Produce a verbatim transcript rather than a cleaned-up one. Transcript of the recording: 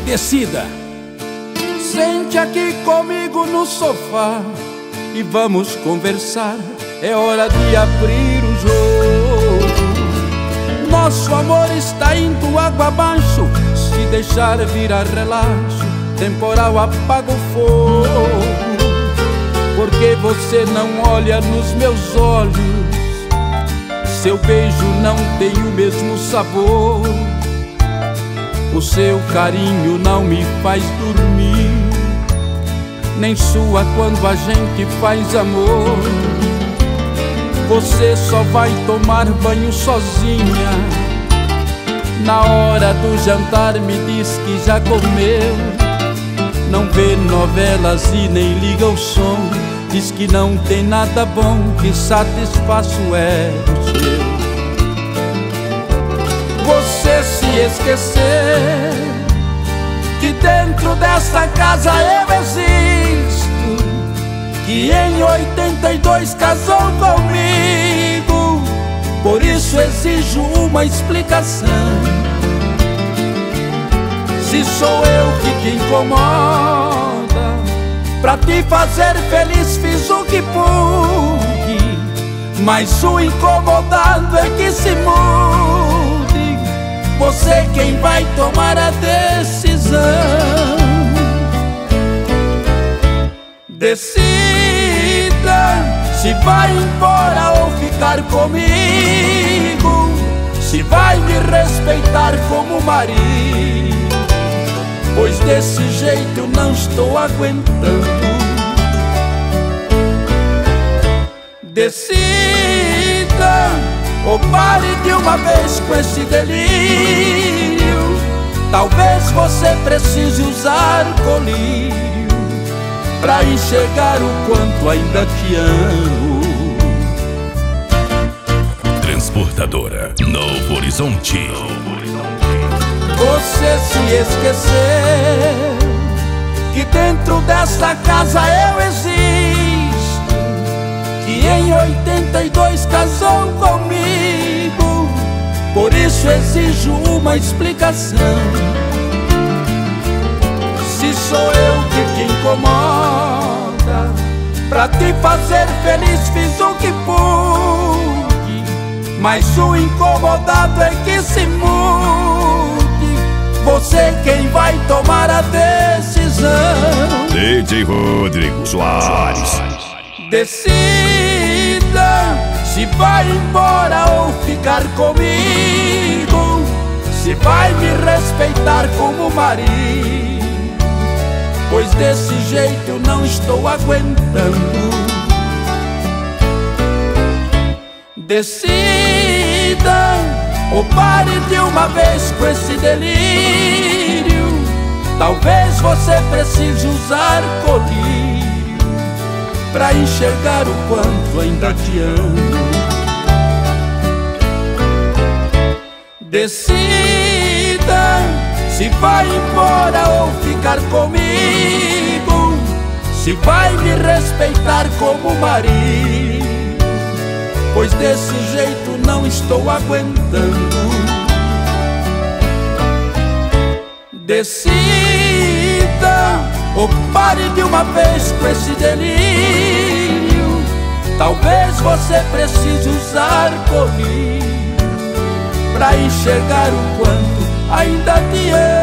Decida. Sente aqui comigo no sofá e vamos conversar. É hora de abrir o jogo. Nosso amor está indo água abaixo. Se deixar virar relaxo, temporal apaga o fogo. Porque você não olha nos meus olhos, seu beijo não tem o mesmo sabor. O seu carinho não me faz dormir, nem sua quando a gente faz amor. Você só vai tomar banho sozinha. Na hora do jantar me diz que já comeu. Não vê novelas e nem liga o som. Diz que não tem nada bom que satisfaça o ego seu. Você se esquecer que dentro dessa casa eu existo, que em oitenta e dois casou comigo. Por isso exijo uma explicação. Se sou eu que te incomoda, pra te fazer feliz fiz o que pude, mas o incomodado é que se mude. Você quem vai tomar a decisão. Decida se vai embora ou ficar comigo, se vai me respeitar como marido, pois desse jeito eu não estou aguentando. Decida ou pare de uma vez com esse delírio. Talvez você precise usar colírio pra enxergar o quanto ainda te amo. Transportadora Novo Horizonte. Você se esqueceu que dentro desta casa eu existo, que em oitenta e dois casou comigo. Por isso exijo uma explicação. Se sou eu que te incomoda, pra te fazer feliz fiz o que pude, mas o incomodado é que se mude. Você quem vai tomar a decisão. D J Rodrigo Soares. Decida se vai embora ou ficar comigo, se vai me respeitar como marido, pois desse jeito eu não estou aguentando. Decida ou pare de uma vez com esse delírio. Talvez você precise usar colírio pra enxergar o quanto ainda te amo. Decida se vai embora ou ficar comigo, se vai me respeitar como marido, pois desse jeito não estou aguentando. Decida ou pare de uma vez com esse delírio. Talvez você precise usar colírio pra enxergar o quanto ainda te amo.